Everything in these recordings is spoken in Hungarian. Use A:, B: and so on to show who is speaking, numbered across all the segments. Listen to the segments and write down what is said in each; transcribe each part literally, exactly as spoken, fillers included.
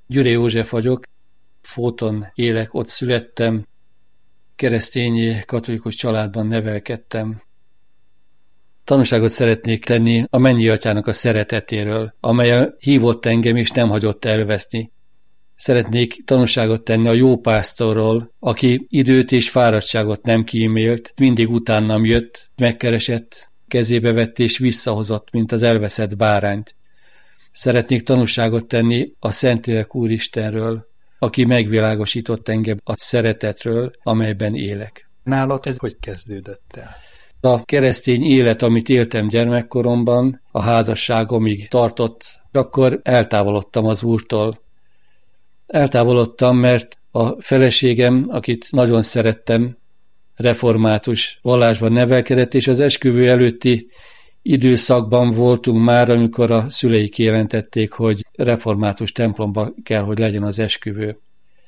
A: Gyüré József vagyok, Fóton élek, ott születtem, keresztény katolikus családban nevelkedtem. Tanúságot szeretnék tenni a Mennyi Atyának a szeretetéről, amely hívott engem és nem hagyott elveszni. Szeretnék tanúságot tenni a jó pásztorról, aki időt és fáradtságot nem kímélt, mindig utánam jött, megkeresett, kezébe vett és visszahozott, mint az elveszett bárányt. Szeretnék tanúságot tenni a Szentlélek Úristenről, aki megvilágosított engem a szeretetről, amelyben élek.
B: Nálad ez hogy kezdődött el?
A: A keresztény élet, amit éltem gyermekkoromban, a házasságomig tartott, akkor eltávolodtam az Úrtól. Eltávolodtam, mert a feleségem, akit nagyon szerettem, református vallásban nevelkedett, és az esküvő előtti időszakban voltunk már, amikor a szüleik kijelentették, hogy református templomba kell, hogy legyen az esküvő.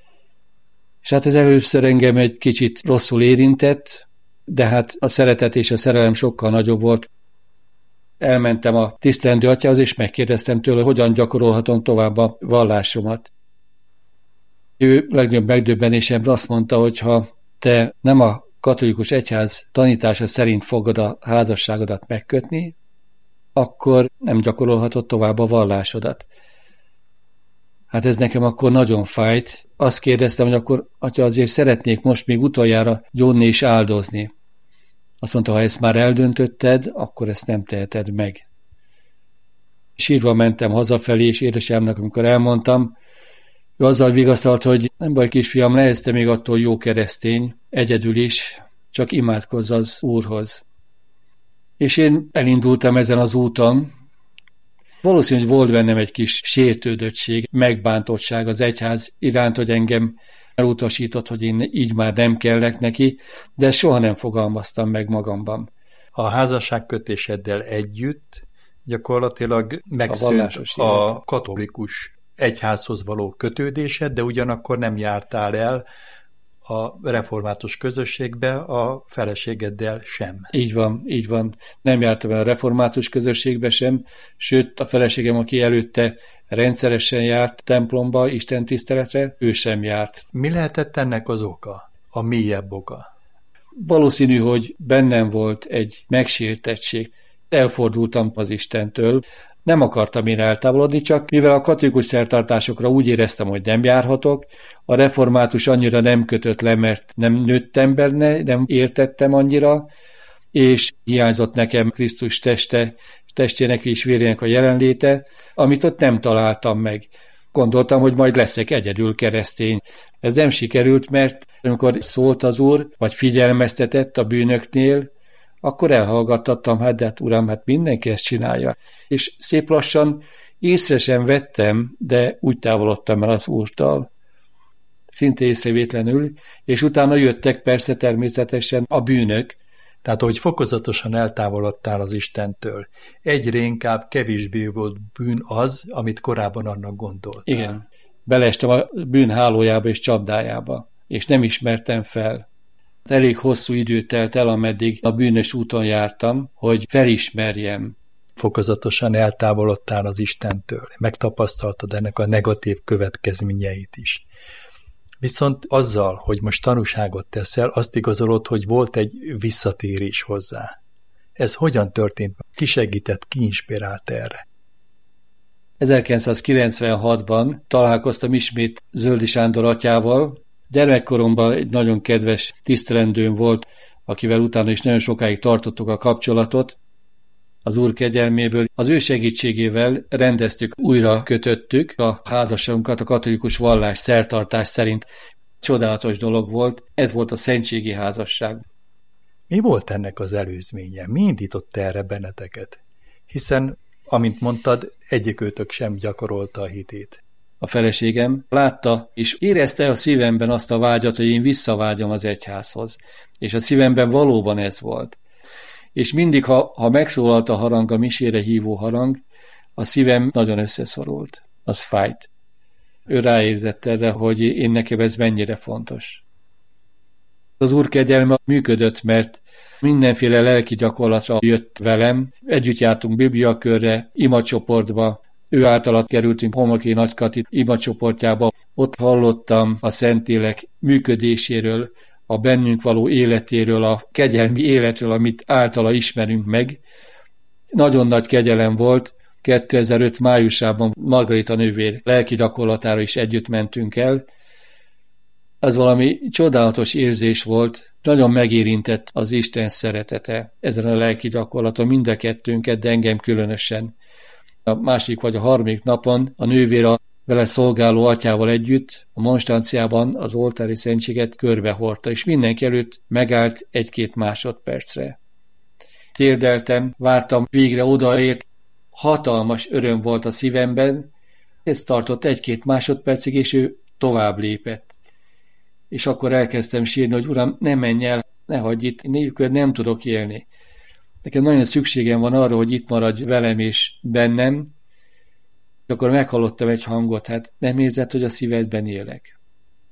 A: És hát ez először engem egy kicsit rosszul érintett, de hát a szeretet és a szerelem sokkal nagyobb volt. Elmentem a tisztelendő atyához, és megkérdeztem tőle, hogyan gyakorolhatom tovább a vallásomat. Ő legnagyobb megdöbbenésemre azt mondta, hogy ha te nem a katolikus egyház tanítása szerint fogod a házasságodat megkötni, akkor nem gyakorolhatod tovább a vallásodat. Hát ez nekem akkor nagyon fájt. Azt kérdeztem, hogy akkor, atya, azért szeretnék most még utoljára gyónni és áldozni. Azt mondta, ha ezt már eldöntötted, akkor ezt nem teheted meg. Sírva mentem hazafelé, és édesanyámnak, amikor elmondtam, ő azzal vigasztalt, hogy nem baj, kisfiam, lehetsz te még attól jó keresztény, egyedül is, csak imádkozz az Úrhoz. És én elindultam ezen az úton. Valószínű, hogy volt bennem egy kis sértődöttség, megbántottság az egyház iránt, hogy engem elutasított, hogy én így már nem kellek neki, de soha nem fogalmaztam meg magamban.
B: A házasságkötéseddel együtt gyakorlatilag megszűnt a, a katolikus egyházhoz való kötődésed, de ugyanakkor nem jártál el a református közösségbe a feleségeddel sem.
A: Így van, így van. Nem jártam el a református közösségbe sem, sőt a feleségem, aki előtte rendszeresen járt templomba, istentiszteletre, ő sem járt.
B: Mi lehetett ennek az oka? A mélyebb oka?
A: Valószínű, hogy bennem volt egy megsértettség. Elfordultam az Istentől, nem akartam én eltávolodni, csak mivel a katolikus szertartásokra úgy éreztem, hogy nem járhatok, a református annyira nem kötött le, mert nem nőttem benne, nem értettem annyira, és hiányzott nekem Krisztus teste, testének és vérének a jelenléte, amit ott nem találtam meg. Gondoltam, hogy majd leszek egyedül keresztény. Ez nem sikerült, mert amikor szólt az Úr, vagy figyelmeztetett a bűnöknél, akkor elhallgattattam, hát de hát uram, hát mindenki ezt csinálja. És szép lassan észre sem vettem, de úgy távolodtam el az Úrtól. Szinte észrevétlenül, és utána jöttek persze természetesen a bűnök.
B: Tehát, hogy fokozatosan eltávolodtál az Istentől, egyre inkább kevésbé volt bűn az, amit korábban annak gondoltál.
A: Igen, beleestem a bűn hálójába és csapdájába, és nem ismertem fel. Elég hosszú idő telt el, ameddig a bűnös úton jártam, hogy felismerjem.
B: Fokozatosan eltávolodtál az Istentől, megtapasztaltad ennek a negatív következményeit is. Viszont azzal, hogy most tanúságot teszel, azt igazolod, hogy volt egy visszatérés hozzá. Ez hogyan történt? Ki segített, ki inspirált erre?
A: ezerkilencszázkilencvenhatban találkoztam ismét Zöldi Sándor atyával. Gyermekkoromban egy nagyon kedves tisztelendőm volt, akivel utána is nagyon sokáig tartottuk a kapcsolatot. Az Úr kegyelméből, az ő segítségével rendeztük, újra kötöttük a házasságunkat a katolikus vallás szertartás szerint. Csodálatos dolog volt, ez volt a szentségi házasság.
B: Mi volt ennek az előzménye? Mi indította erre benneteket? Hiszen, amint mondtad, egyikőtök sem gyakorolta a hitét.
A: A feleségem látta, és érezte a szívemben azt a vágyat, hogy én visszavágyom az egyházhoz. És a szívemben valóban ez volt. És mindig, ha, ha megszólalt a harang, a misére hívó harang, a szívem nagyon összeszorult. Az fájt. Ő ráérzett erre, hogy én nekem ez mennyire fontos. Az Úr kegyelme működött, mert mindenféle lelki gyakorlatra jött velem. Együtt jártunk bibliakörre, imacsoportba, ő általat kerültünk Homoki Nagykati imacsoportjába, ott hallottam a Szentlélek működéséről, a bennünk való életéről, a kegyelmi életről, amit általa ismerünk meg. Nagyon nagy kegyelem volt, kétezer-öt májusában Margarita nővér lelki gyakorlatára is együtt mentünk el. Ez valami csodálatos érzés volt, nagyon megérintett az Isten szeretete ezen a lelki gyakorlaton, mind a kettőnket, de engem különösen. A másik vagy a harmadik napon a nővér a vele szolgáló atyával együtt a monstranciában az oltári szentséget körbehordta, és mindenki előtt megállt egy-két másodpercre. Térdeltem, vártam, végre odaért, hatalmas öröm volt a szívemben, ez tartott egy-két másodpercig, és ő tovább lépett. És akkor elkezdtem sírni, hogy Uram, ne menj el, ne hagyj itt, nélkül nem tudok élni. Nekem nagyon szükségem van arra, hogy itt maradj velem és bennem. És akkor meghallottam egy hangot, hát nem érzed, hogy a szívedben élek.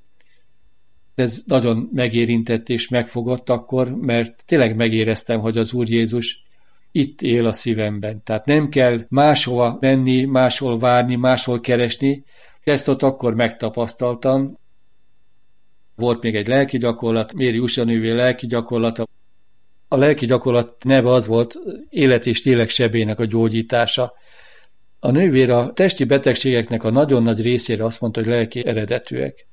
A: Ez nagyon megérintett és megfogott akkor, mert tényleg megéreztem, hogy az Úr Jézus itt él a szívemben. Tehát nem kell máshova menni, máshol várni, máshol keresni. Ezt ott akkor megtapasztaltam. Volt még egy lelki gyakorlat, Méri Usanővé lelki gyakorlata. A lelki gyakorlat neve az volt, élet és lélek sebének a gyógyítása. A nővér a testi betegségeknek a nagyon nagy részére azt mondta, hogy lelki eredetűek.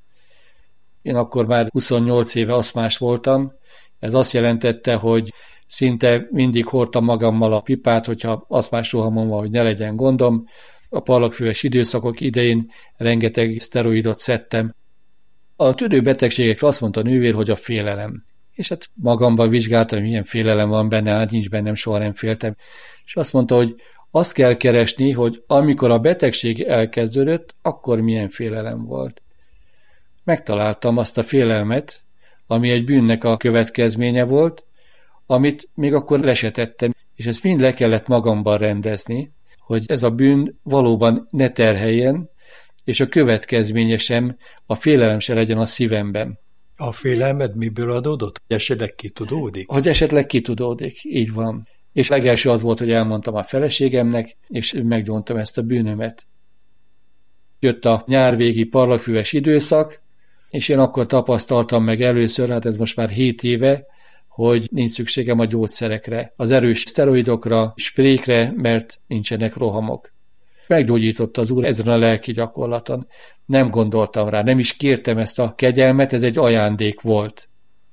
A: Én akkor már huszonnyolc éve aszmás voltam. Ez azt jelentette, hogy szinte mindig hordtam magammal a pipát, hogyha aszmás rohamon van, hogy ne legyen gondom. A parlagfüves időszakok idején rengeteg szteroidot szedtem. A tüdőbetegségekre azt mondta a nővér, hogy a félelem. És hát magamban vizsgáltam, hogy milyen félelem van benne, hát nincs bennem, soha nem féltem. És azt mondta, hogy azt kell keresni, hogy amikor a betegség elkezdődött, akkor milyen félelem volt. Megtaláltam azt a félelmet, ami egy bűnnek a következménye volt, amit még akkor lesetettem, és ezt mind le kellett magamban rendezni, hogy ez a bűn valóban ne terheljen, és a következménye sem, a félelem se legyen a szívemben.
B: A félelmed miből adódott? Hogy esetleg kitudódik?
A: Hogy esetleg kitudódik, így van. És legelső az volt, hogy elmondtam a feleségemnek, és meggyóntam ezt a bűnömet. Jött a nyárvégi parlagfüves időszak, és én akkor tapasztaltam meg először, hát ez most már hét éve, hogy nincs szükségem a gyógyszerekre, az erős szteroidokra, sprékre, mert nincsenek rohamok. Meggyógyított az Úr ezen a lelki gyakorlaton. Nem gondoltam rá, nem is kértem ezt a kegyelmet, ez egy ajándék volt.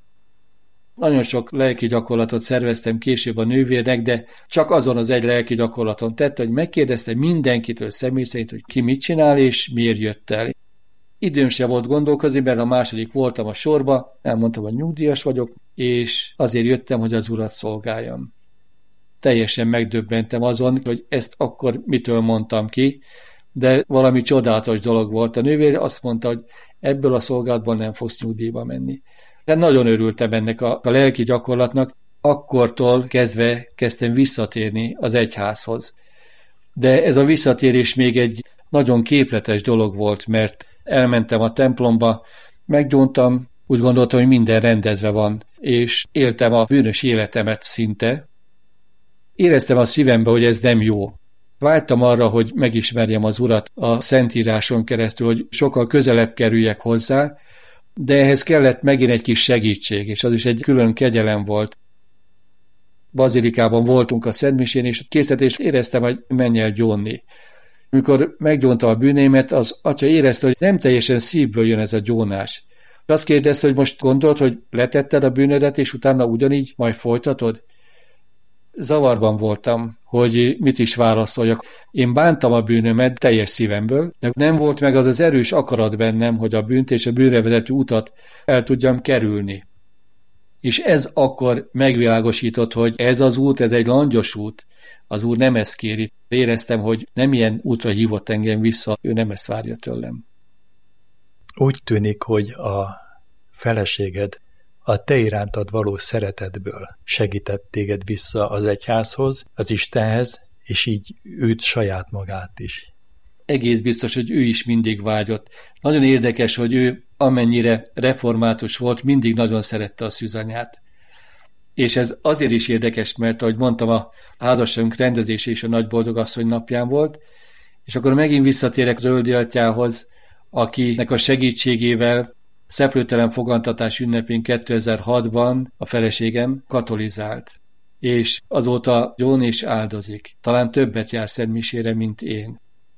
A: Nagyon sok lelki gyakorlatot szerveztem később a nővérnek, de csak azon az egy lelki gyakorlaton tette, hogy megkérdezte mindenkitől személy szerint, hogy ki mit csinál és miért jött el. Időm se volt gondolkozni, mert a második voltam a sorba, elmondtam, hogy nyugdíjas vagyok, és azért jöttem, hogy az Urat szolgáljam. Teljesen megdöbbentem azon, hogy ezt akkor mitől mondtam ki, de valami csodálatos dolog volt. A nővér azt mondta, hogy ebből a szolgálatból nem fogsz nyugdíjba menni. De nagyon örültem ennek a, a lelki gyakorlatnak, akkortól kezdve kezdtem visszatérni az egyházhoz. De ez a visszatérés még egy nagyon képletes dolog volt, mert elmentem a templomba, meggyóntam, úgy gondoltam, hogy minden rendezve van, és éltem a bűnös életemet szinte. Éreztem a szívembe, hogy ez nem jó. Vágytam arra, hogy megismerjem az Urat a Szentíráson keresztül, hogy sokkal közelebb kerüljek hozzá, de ehhez kellett megint egy kis segítség, és az is egy külön kegyelem volt. Bazilikában voltunk a Szentmisén, és készítést éreztem, hogy menj el gyónni. Amikor meggyónta a bűnémet, az atya érezte, hogy nem teljesen szívből jön ez a gyónás. Azt kérdezte, hogy most gondolod, hogy letetted a bűnödet, és utána ugyanígy majd folytatod? Zavarban voltam, hogy mit is válaszoljak. Én bántam a bűnömet teljes szívemből, de nem volt meg az az erős akarat bennem, hogy a bűnt és a bűnre vezető utat el tudjam kerülni. És ez akkor megvilágosított, hogy ez az út, ez egy langyos út. Az Úr nem ezt kéri. Éreztem, hogy nem ilyen útra hívott engem vissza, ő nem ezt várja tőlem.
B: Úgy tűnik, hogy a feleséged a te irántad való szeretetből segített téged vissza az egyházhoz, az Istenhez, és így őt saját magát is.
A: Egész biztos, hogy ő is mindig vágyott. Nagyon érdekes, hogy ő amennyire református volt, mindig nagyon szerette a szűzanyát. És ez azért is érdekes, mert ahogy mondtam, a házasságunk rendezése is a Nagyboldogasszony napján volt, És akkor megint visszatérek Zöldi atyához, akinek a segítségével szeplőtelen fogantatás ünnepén kétezer-hatban a feleségem katolizált, és azóta gyón és áldozik. Talán többet jár szentmisére, mint én.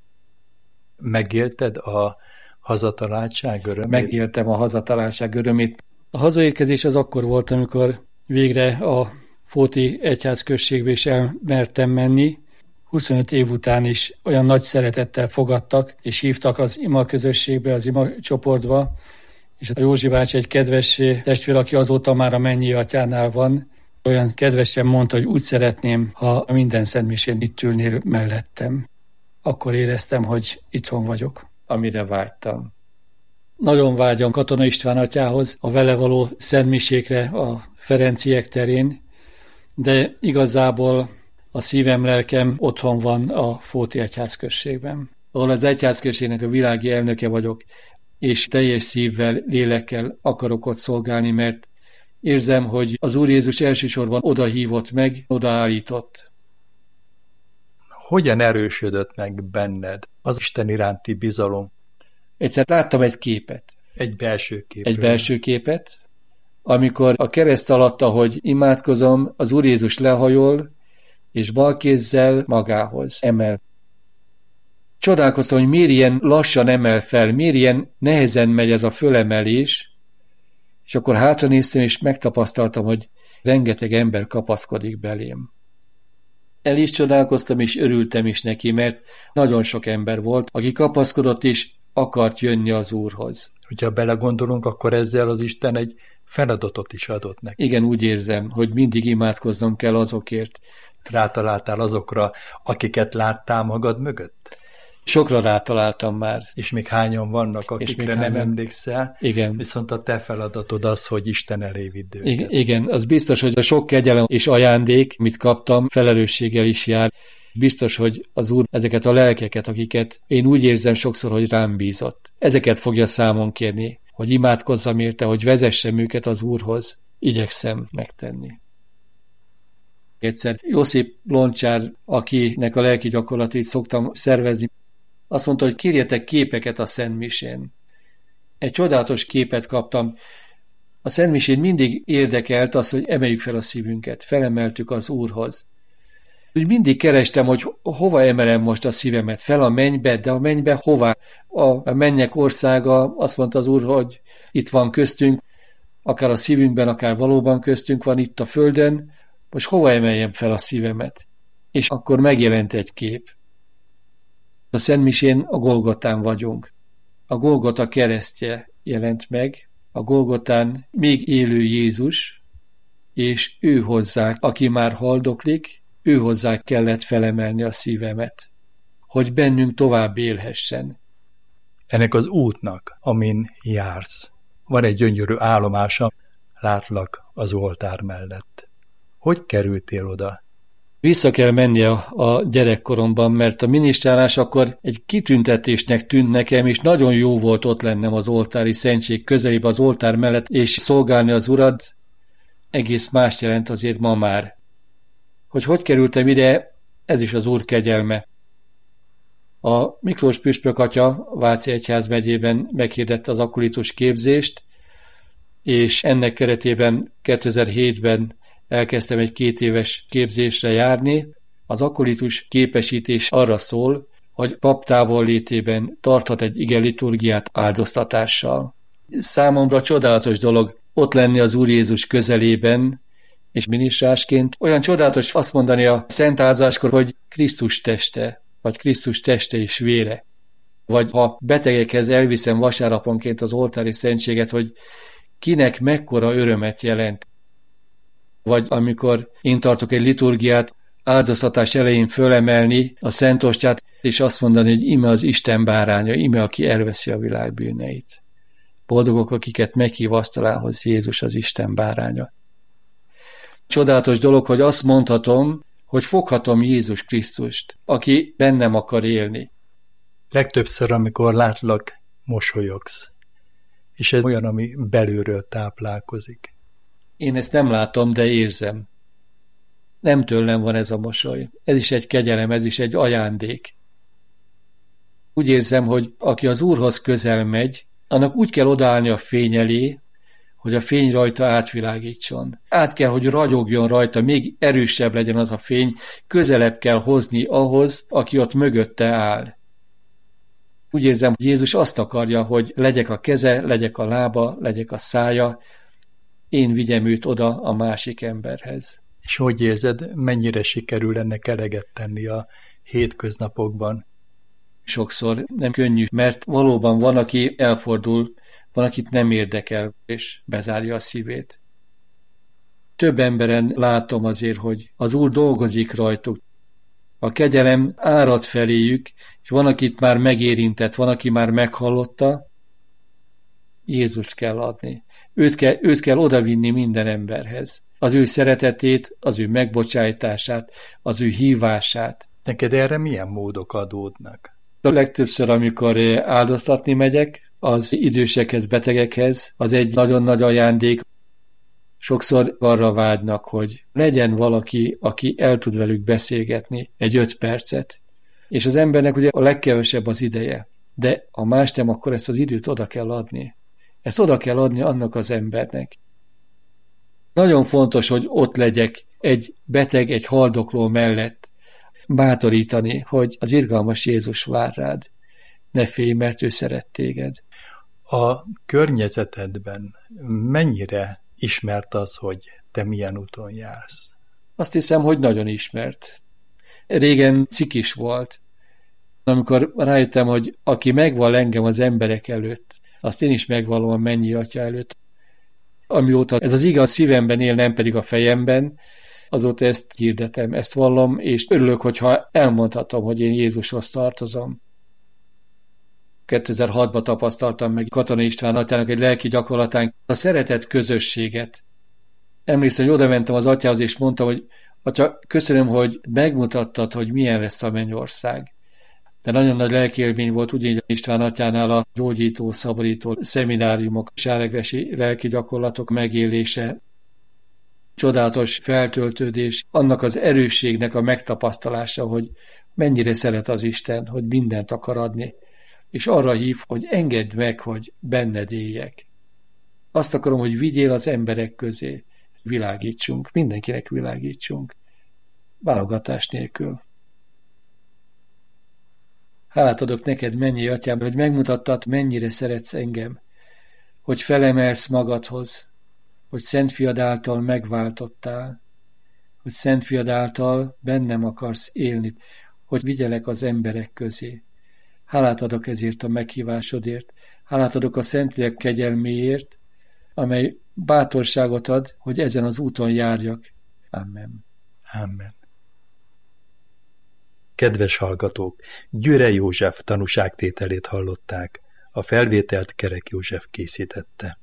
B: Megélted a hazataláltság örömét?
A: Megéltem a hazataláltság örömét. A hazaérkezés az akkor volt, amikor végre a Fóti egyházközségbe is elmertem menni. huszonöt év után is olyan nagy szeretettel fogadtak, és hívtak az ima közösségbe, az ima csoportba, és a Józsi bácsi egy kedves testvér, aki azóta már a mennyi atyánál van, olyan kedvesen mondta, hogy úgy szeretném, ha minden szentmisén itt ülnél mellettem. Akkor éreztem, hogy itthon vagyok, amire vágytam. Nagyon vágyom Katona István atyához, a vele való szentmisékre a Ferenciek terén, de igazából a szívem, lelkem otthon van a Fóti egyházközségben, ahol az egyházközségnek a világi elnöke vagyok, és teljes szívvel, lélekkel akarok ott szolgálni, mert érzem, hogy az Úr Jézus elsősorban oda hívott meg, odaállított.
B: Hogyan erősödött meg benned az Isten iránti bizalom?
A: Egyszer láttam egy képet.
B: Egy belső képet.
A: Egy belső képet, amikor a kereszt alatt, ahogy imádkozom, az Úr Jézus lehajol, és bal kézzel magához emel. Csodálkoztam, hogy miért ilyen lassan emel fel, miért ilyen nehezen megy ez a fölemelés, és akkor hátra néztem, és megtapasztaltam, hogy rengeteg ember kapaszkodik belém. El is csodálkoztam, és örültem is neki, mert nagyon sok ember volt, aki kapaszkodott, és akart jönni az Úrhoz.
B: Hogyha belegondolunk, akkor ezzel az Isten egy feladatot is adott neki.
A: Igen, úgy érzem, hogy mindig imádkoznom kell azokért.
B: Rátaláltál azokra, akiket láttál magad mögött?
A: Sokra rátaláltam már.
B: És még hányan vannak, akikre nem hányan emlékszel,
A: igen.
B: Viszont a te feladatod az, hogy Isten elé vidd őket.
A: Igen, igen, az biztos, hogy a sok kegyelem és ajándék, mit kaptam, felelősséggel is jár. Biztos, hogy az Úr ezeket a lelkeket, akiket én úgy érzem sokszor, hogy rám bízott, ezeket fogja számon kérni, hogy imádkozzam érte, hogy vezessem őket az Úrhoz. Igyekszem megtenni. Egyszer Josip Loncsár, akinek a lelki gyakorlatit szoktam szervezni, azt mondta, hogy kérjetek képeket a Szentmisén. Egy csodálatos képet kaptam. A Szentmisén mindig érdekelt az, hogy emeljük fel a szívünket. Felemeltük az Úrhoz. Úgy mindig kerestem, hogy hova emelem most a szívemet. Fel a mennybe, de a mennybe hová? A mennyek országa, azt mondta az Úr, hogy itt van köztünk, akár a szívünkben, akár valóban köztünk van itt a földön, most hova emeljem fel a szívemet? És akkor megjelent egy kép. A Szentmisén a Golgotán vagyunk. A Golgota keresztje jelent meg, a Golgotán még élő Jézus, és ő hozzá, aki már haldoklik, ő hozzá kellett felemelni a szívemet, hogy bennünk tovább élhessen.
B: Ennek az útnak, amin jársz, van egy gyönyörű állomása, látlak az oltár mellett. Hogy kerültél oda?
A: Vissza kell menni a, a gyerekkoromban, mert a minisztrálás akkor egy kitüntetésnek tűnt nekem, és nagyon jó volt ott lennem az oltári szentség közelében, az oltár mellett, és szolgálni az Urat. Egész más jelent azért ma már. Hogy hogy kerültem ide, ez is az Úr kegyelme. A Miklós püspök atya Váci egyházmegyében meghirdette az akolitus képzést, és ennek keretében kétezer-hétben elkezdtem egy két éves képzésre járni. Az akolitus képesítés arra szól, hogy pap távollétében tarthat egy igeliturgiát áldoztatással. Számomra csodálatos dolog ott lenni az Úr Jézus közelében, és minisztrásként olyan csodálatos azt mondani a szent áldozáskor, hogy Krisztus teste, vagy Krisztus teste és vére. Vagy ha betegekhez elviszem vasárnaponként az oltári szentséget, hogy kinek mekkora örömet jelent. Vagy amikor én tartok egy liturgiát, áldoztatás elején fölemelni a Szent Ostját, és azt mondani, hogy ime az Isten báránya, ime, aki elveszi a világ bűneit. Boldogok, akiket meghív asztalához Jézus az Isten báránya. Csodálatos dolog, hogy azt mondhatom, hogy foghatom Jézus Krisztust, aki bennem akar élni.
B: Legtöbbször, amikor látlak, mosolyogsz. És ez olyan, ami belülről táplálkozik.
A: Én ezt nem látom, de érzem. Nem tőlem van ez a mosoly. Ez is egy kegyelem, ez is egy ajándék. Úgy érzem, hogy aki az Úrhoz közel megy, annak úgy kell odaállni a fény elé, hogy a fény rajta átvilágítson. Át kell, hogy ragyogjon rajta, még erősebb legyen az a fény, közelebb kell hozni ahhoz, aki ott mögötte áll. Úgy érzem, hogy Jézus azt akarja, hogy legyek a keze, legyek a lába, legyek a szája, én vigyem őt oda a másik emberhez.
B: És hogy érzed, mennyire sikerül ennek eleget tenni a hétköznapokban?
A: Sokszor nem könnyű, mert valóban van, aki elfordul, van, akit nem érdekel, és bezárja a szívét. Több emberen látom azért, hogy az Úr dolgozik rajtuk. A kegyelem árad feléjük, és van, akit már megérintett, van, aki már meghallotta. Jézust kell adni. Őt kell, őt kell odavinni minden emberhez. Az ő szeretetét, az ő megbocsájtását, az ő hívását.
B: Neked erre milyen módok adódnak?
A: A legtöbbször, amikor áldoztatni megyek, az idősekhez, betegekhez, az egy nagyon nagy ajándék. Sokszor arra vágynak, hogy legyen valaki, aki el tud velük beszélgetni egy öt percet. És az embernek ugye a legkevesebb az ideje. De ha más nem, akkor ezt az időt oda kell adni. Ezt oda kell adni annak az embernek. Nagyon fontos, hogy ott legyek egy beteg, egy haldokló mellett, bátorítani, hogy az irgalmas Jézus vár rád. Ne félj, mert ő szeret téged.
B: A környezetedben mennyire ismert az, hogy te milyen úton jársz?
A: Azt hiszem, hogy nagyon ismert. Régen cikis volt. Amikor rájöttem, hogy aki megval engem az emberek előtt, azt én is megvallom a mennyi Atya előtt. Amióta ez az igaz szívemben él, nem pedig a fejemben, azóta ezt hirdetem, ezt vallom, és örülök, hogyha elmondhatom, hogy én Jézushoz tartozom. kétezer-hatban tapasztaltam meg Katona István atyának egy lelki gyakorlatán a szeretet közösséget. Emlékszem, hogy oda mentem az atyához, és mondtam, hogy Atya, köszönöm, hogy megmutattad, hogy milyen lesz a mennyország. De nagyon nagy lelkiélmény volt ugyanígy István atyánál a gyógyító, szabadító szemináriumok, sáregresi lelki gyakorlatok megélése, csodálatos feltöltődés, annak az erősségnek a megtapasztalása, hogy mennyire szeret az Isten, hogy mindent akar adni, és arra hív, hogy engedd meg, hogy benned éljek. Azt akarom, hogy vigyél az emberek közé, világítsunk, mindenkinek világítsunk, válogatás nélkül. Hálát adok neked, mennyi Atyám, hogy megmutattad, mennyire szeretsz engem, hogy felemelsz magadhoz, hogy Szent Fiad által megváltottál, hogy Szent Fiad által bennem akarsz élni, hogy vigyelek az emberek közé. Hálát adok ezért a meghívásodért, hálát adok a Szentlélek kegyelméért, amely bátorságot ad, hogy ezen az úton járjak. Amen.
B: Amen. Kedves hallgatók, Gyüre József tanúságtételét hallották. A felvételt Kerek József készítette.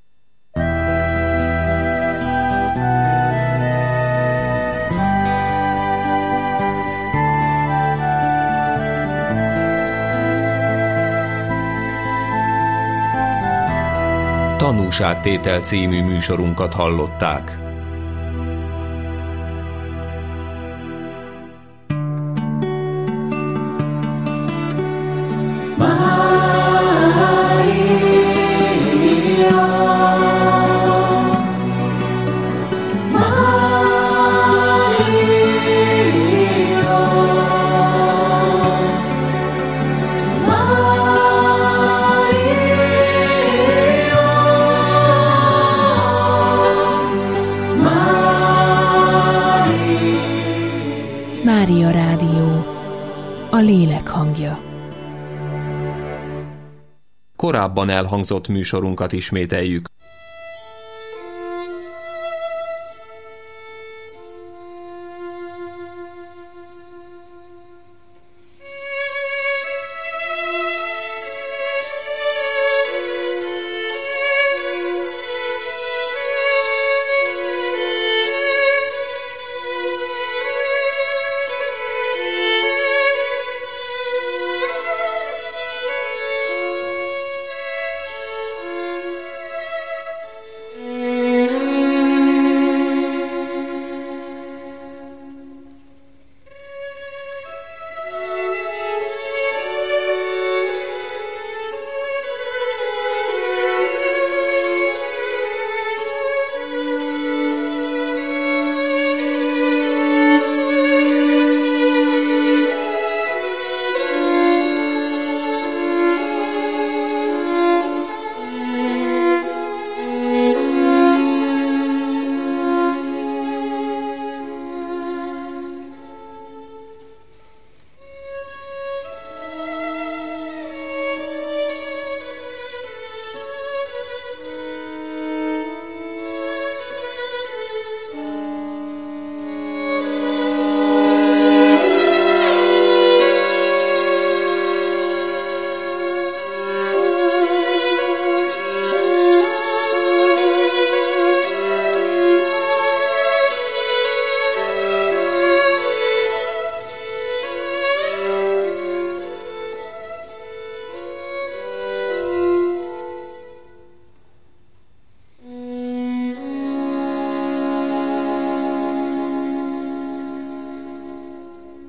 C: Tanúságtétel című műsorunkat hallották.
D: Mária Rádió, a lélek hangja.
C: Korábban elhangzott műsorunkat ismételjük.